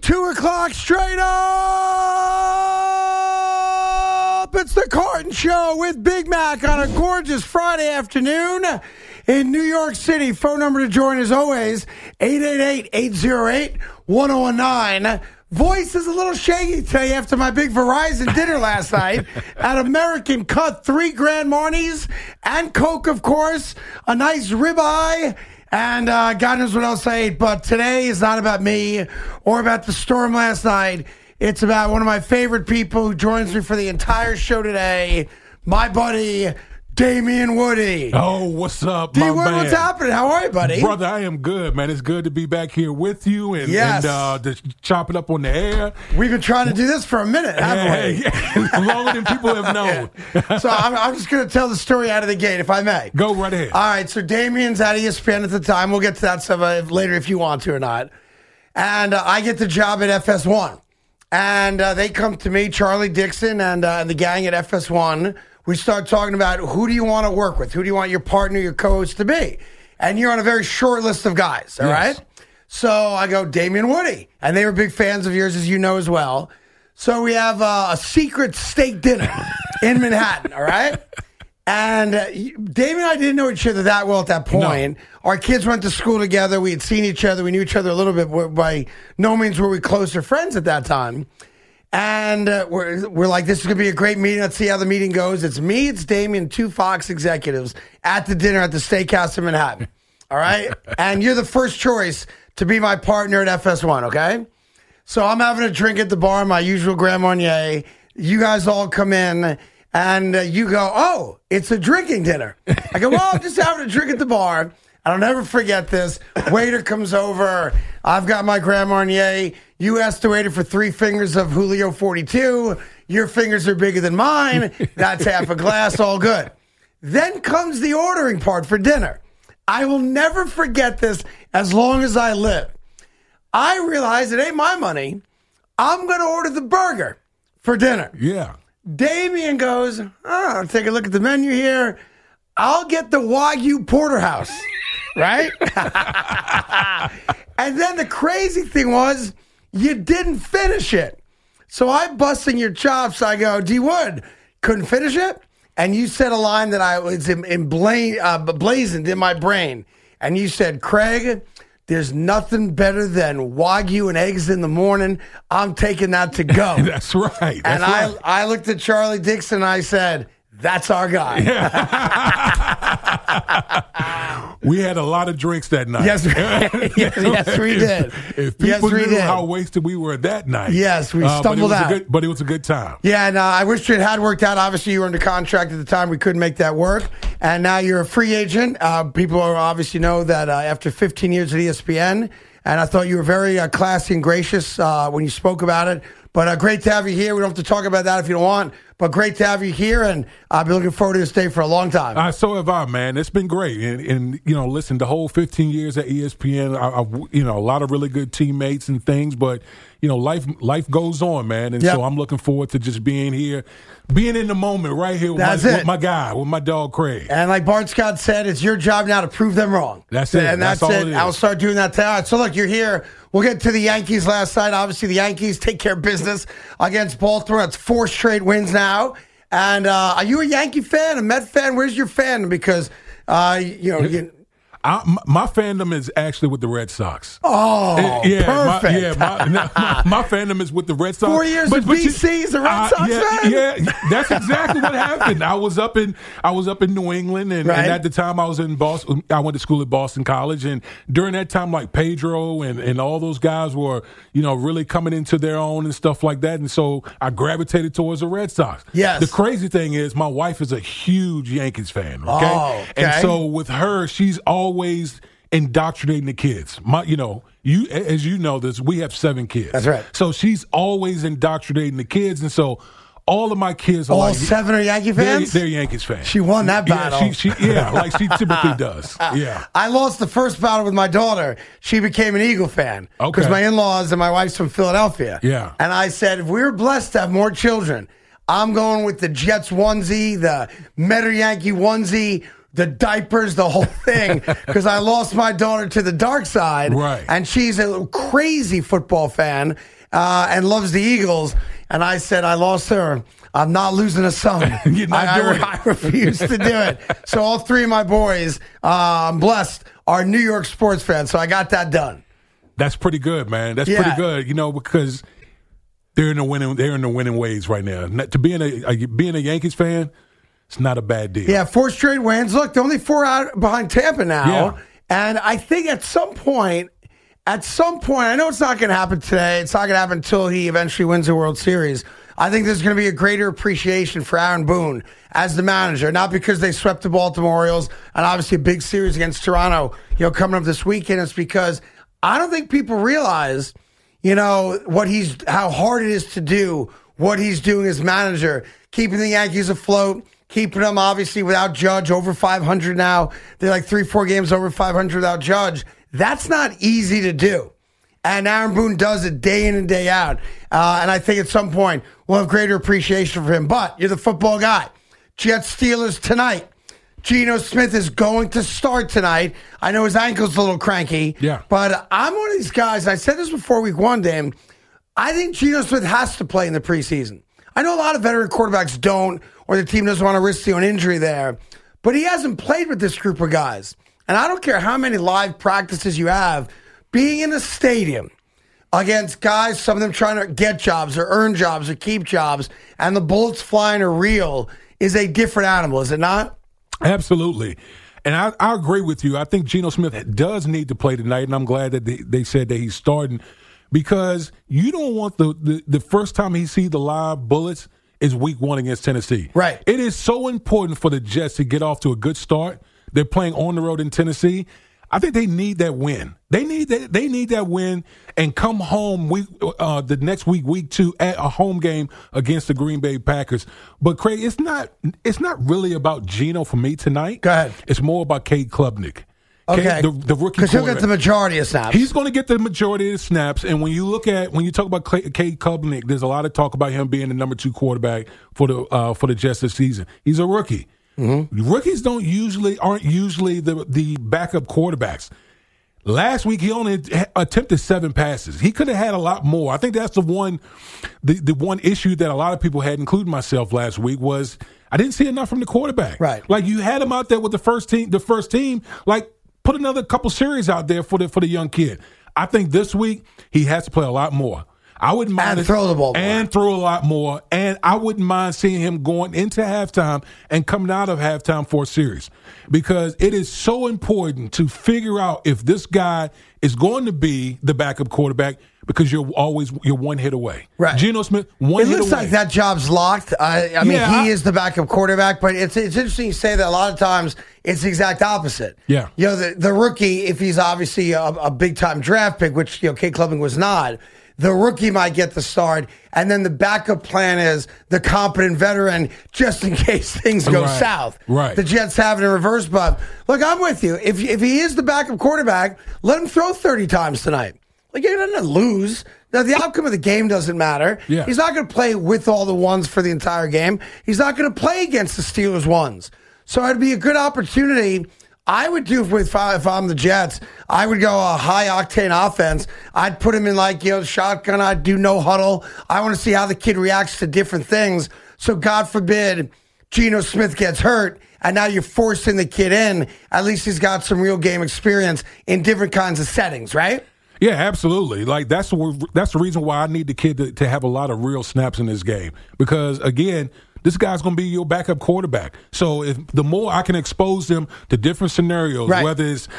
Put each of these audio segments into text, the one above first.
2 o'clock straight up. It's the Carton Show with Big Mac on a gorgeous Friday afternoon in New York City. Phone number to join as always, 888-808-1019. Voice is a little shaky today after my big Verizon dinner last night at American Cut. 3 Grand Marnies and Coke, of course. A nice ribeye. And God knows what else I ate. But today is not about me or about the storm last night. It's about one of my favorite people who joins me for the entire show today, my buddy, Damien Woody. Oh, what's up, my D-Wood, man? what's happening? How are you, buddy? Brother, I am good, man. It's good to be back here with you and, Yes. just chop it up on the air. We've been trying to do this for a minute, haven't we? Longer than people have known. So I'm just going to tell the story out of the gate, if I may. Go right ahead. All right, so Damien's at ESPN at the time. We'll get to that stuff later if you want to or not. And I get the job at FS1. And they come to me, Charlie Dixon and the gang at FS1. We start talking about who do you want to work with? Who do you want your partner, your co-host to be? And you're on a very short list of guys, all right? So I go, Damien Woody. And they were big fans of yours, as you know as well. So we have a secret steak dinner in Manhattan, all right? And Damien and I didn't know each other that well at that point. No. Our kids went to school together. We had seen each other. We knew each other a little bit. By no means were we closer friends at that time. And we're like, this is going to be a great meeting. Let's see how the meeting goes. It's me, it's Damien, 2 Fox executives at the dinner at the Steakhouse in Manhattan. All right? And you're the first choice to be my partner at FS1, okay? So I'm having a drink at the bar, my usual Grand Marnier. You guys all come in. And you go, oh, it's a drinking dinner. I go, well, I'm just having a drink at the bar. I'll never forget this. Waiter comes over. I've got my Grand Marnier. You asked the waiter for 3 fingers of Julio 42. Your fingers are bigger than mine. That's half a glass, all good. Then comes the ordering part for dinner. I will never forget this as long as I live. I realize it ain't my money. I'm going to order the burger for dinner. Yeah. Damien goes, I'll take a look at the menu here. I'll get the Wagyu Porterhouse, right? And then the crazy thing was, you didn't finish it. So I'm busting your chops. I go, D-Wood, couldn't finish it? And you said a line that I was blazoned in my brain. And you said, Craig, there's nothing better than Wagyu and eggs in the morning. I'm taking that to go. That's right. And I looked at Charlie Dixon and I said, that's our guy. We had a lot of drinks that night. Yes, yes, we did. If people knew how wasted we were that night. Yes, we stumbled out. But it was a good time. Yeah, and I wish it had worked out. Obviously, you were under contract at the time. We couldn't make that work. And now you're a free agent. People obviously know that after 15 years at ESPN, and I thought you were very classy and gracious when you spoke about it. But great to have you here. We don't have to talk about that if you don't want. But great to have you here, and I've been looking forward to this day for a long time. So have I, man. It's been great. And listen, the whole 15 years at ESPN, a lot of really good teammates and things. But, life goes on, man. And so I'm looking forward to just being here, being in the moment right here with my guy, with my dog, Craig. And like Bart Scott said, it's your job now to prove them wrong. That's it. And that's all it. it is. I'll start doing that today. All right, so look, you're here. We'll get to the Yankees last night. Obviously, the Yankees take care of business against Baltimore. That's 4 straight wins now. And are you a Yankee fan, a Met fan? Where's your fan? Because, my fandom is actually with the Red Sox. Oh, perfect. My fandom is with the Red Sox. 4 years with BC is a Red Sox fan? Yeah, that's exactly what happened. I was up in New England, and at the time I was in Boston. I went to school at Boston College, and during that time, like Pedro and all those guys were, really coming into their own and stuff like that. And so I gravitated towards the Red Sox. Yes. The crazy thing is, my wife is a huge Yankees fan. Okay, okay. And so with her, she's always indoctrinating the kids. As you know this, we have 7 kids. That's right. So she's always indoctrinating the kids, and so all of my kids are all 7 are Yankee fans. They're Yankees fans. She won that battle. Like she typically does. Yeah. I lost the first battle with my daughter. She became an Eagle fan because my in-laws and my wife's from Philadelphia. Yeah. And I said, if we were blessed to have more children, I'm going with the Jets onesie, the Metter Yankee onesie. the diapers, the whole thing, because I lost my daughter to the dark side. Right. And she's a crazy football fan and loves the Eagles. And I said, I lost her. I'm not losing a son. You're not doing it. I refuse to do it. So all three of my boys, I'm blessed, are New York sports fans. So I got that done. That's pretty good, man. That's pretty good. Because they're in the winning ways right now. To being a Yankees fan, it's not a bad deal. Yeah, 4 straight wins. Look, they're only 4 out behind Tampa now. Yeah. And I think at some point, I know it's not going to happen today. It's not going to happen until he eventually wins the World Series. I think there's going to be a greater appreciation for Aaron Boone as the manager, not because they swept the Baltimore Orioles and obviously a big series against Toronto, coming up this weekend. It's because I don't think people realize, how hard it is to do what he's doing as manager, keeping the Yankees afloat, keeping them obviously without Judge, over 500 now. They're like 3-4 games over 500 without Judge. That's not easy to do. And Aaron Boone does it day in and day out. And I think at some point we'll have greater appreciation for him. But you're the football guy. Jets Steelers tonight. Geno Smith is going to start tonight. I know his ankle's a little cranky. Yeah. But I'm one of these guys, and I said this before week 1, Dame. I think Geno Smith has to play in the preseason. I know a lot of veteran quarterbacks don't, or the team doesn't want to risk an injury there. But he hasn't played with this group of guys. And I don't care how many live practices you have, being in a stadium against guys, some of them trying to get jobs or earn jobs or keep jobs, and the bullets flying are real, is a different animal, is it not? Absolutely. And I agree with you. I think Geno Smith does need to play tonight, and I'm glad that they said that he's starting, because you don't want the first time he sees the live bullets is week 1 against Tennessee. Right. It is so important for the Jets to get off to a good start. They're playing on the road in Tennessee. I think they need that win. They need that win and come home the next week 2, at a home game against the Green Bay Packers. But Craig, it's not really about Geno for me tonight. Go ahead. It's more about Cade Klubnik. Okay, the rookie, because he'll get the majority of snaps. He's going to get the majority of the snaps. And when you talk about Cade Klubnik, there's a lot of talk about him being the number 2 quarterback for the Jets this season. He's a rookie. Mm-hmm. Rookies aren't usually the backup quarterbacks. Last week he only attempted 7 passes. He could have had a lot more. I think that's the one issue that a lot of people had, including myself, last week, was I didn't see enough from the quarterback. Right, like you had him out there with the first team. Like put another couple series out there for the young kid. I think this week he has to play a lot more. I wouldn't mind and throw the ball more. And throw a lot more. And I wouldn't mind seeing him going into halftime and coming out of halftime for a series, because it is so important to figure out if this guy is going to be the backup quarterback, because you're 1 hit away. Right. Geno Smith, 1 hit away. It looks like that job's locked. I mean, he is the backup quarterback, but it's interesting you say that. A lot of times it's the exact opposite. Yeah. The rookie, if he's obviously a big-time draft pick, which, Cade Klubnik was not, the rookie might get the start, and then the backup plan is the competent veteran, just in case things go south. Right. The Jets have it in reverse, but look, I'm with you. If he is the backup quarterback, let him throw 30 times tonight. Like, you're not going to lose. Now, the outcome of the game doesn't matter. Yeah. He's not going to play with all the ones for the entire game. He's not going to play against the Steelers ones. So it'd be a good opportunity. I would do if I'm the Jets, I would go a high-octane offense. I'd put him in shotgun. I'd do no huddle. I want to see how the kid reacts to different things. So God forbid Geno Smith gets hurt, and now you're forcing the kid in. At least he's got some real game experience in different kinds of settings, right? Yeah, absolutely. Like that's the reason why I need the kid to have a lot of real snaps in this game, because again, this guy's going to be your backup quarterback. So if the more I can expose them to different scenarios, right, whether it's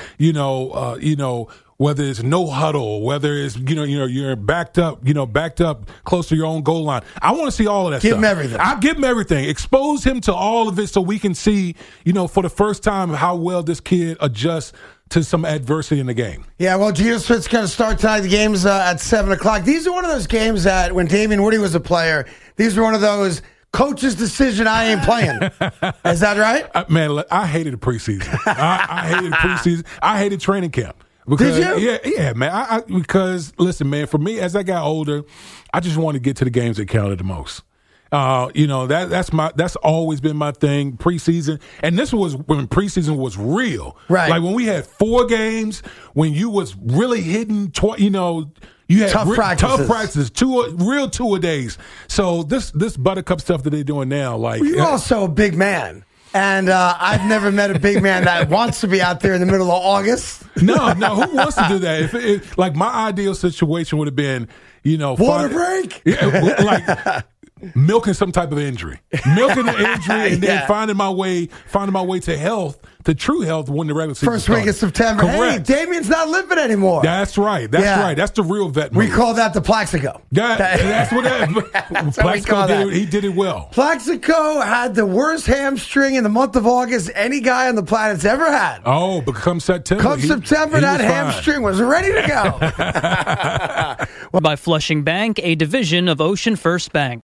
whether it's no huddle, whether it's you're backed up close to your own goal line. I want to see all of that. Give stuff. him everything. I'll give him everything. Expose him to all of it so we can see for the first time how well this kid adjusts to some adversity in the game. Yeah, well, Geno Smith's going to start tonight. The game's at 7 o'clock. These are one of those games that when Damien Woody was a player, these were one of those coach's decision, I ain't playing. Is that right? Man, I hated the preseason. I hated preseason. I hated training camp. Because, did you? Yeah, man. Because, listen, man, for me, as I got older, I just wanted to get to the games that counted the most. That's always been my thing. Preseason, and this was when preseason was real. Right. Like when we had 4 games, when you was really hitting. You had tough practices, 2 real 2-a-days. So this Buttercup stuff that they're doing now, like you're also a big man. And I've never met a big man that wants to be out there in the middle of August. No, who wants to do that? If like my ideal situation would have been, water break, like milking some type of injury, and then finding my way to health, to true health when the regular season first week of September. Correct. Hey, Damien's not limping anymore. That's right. That's the real vet move. We call that the Plaxico. That's what Plaxico did. He did it well. Plaxico had the worst hamstring in the month of August any guy on the planet's ever had. Oh, but come September, that hamstring was ready to go. By Flushing Bank, a division of Ocean First Bank.